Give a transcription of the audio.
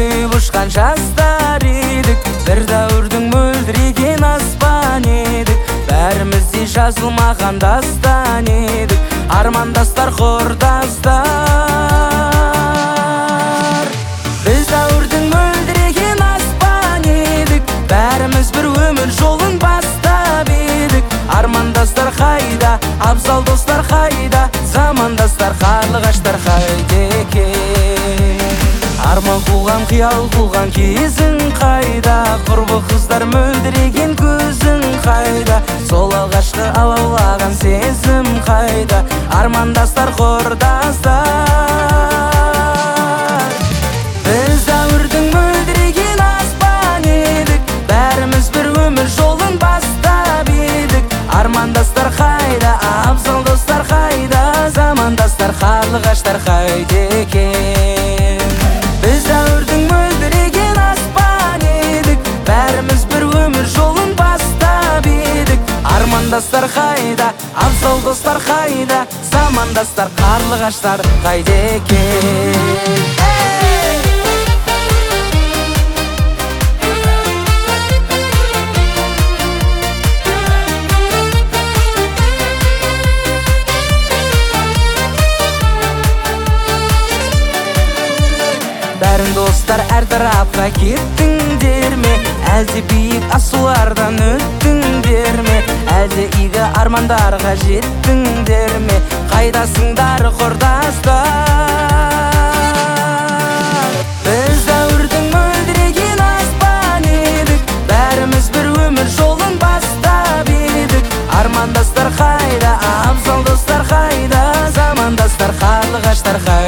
күліп ұшқан жастар едік, бір дәуірдің мөлдіреген аспан едік, бәріміздей жазылмаған дастан едік, армандастар, құрдастар. Біз дәуірдің мөлдіреген аспан едік, бәріміз бір өмір жолын бастап едік, армандастар қайда, абзал достар қайда, замандастар, қарлығаштар қайда екен? Арман қуған, қиял қуған кезің қайда, құрбы қыздар мөлдіреген көзің қайда, сол алғашқы алаулаған сезім қайда, армандастар, құрдастар. Біз дәуірдің мөлдіреген аспан едік, бәріміз бір өмір жолын бастап едік, армандастар қайда, абзал достар қайда, замандастар, қарлығаштар қайда екен? Біз дәуірдің мөлдіреген аспан едік, бәріміз бір өмір жолын бастап едік, армандастар қайда, абзал достар қайда, замандастар, қарлығаштар қайда екен? Бәрің достар әр тарапқа кеттіңдер ме? Әлде биік асулардан өттіңдер ме? Әлде игі армандарға жеттіңдер ме? Қайдасыңдар, құрдастар? Біз дәуірдің мөлдіреген аспан едік, бәріміз бір өмір жолын бастап едік, армандастар қайда, абзал достар қайда, замандастар, қарлығаштар қайда?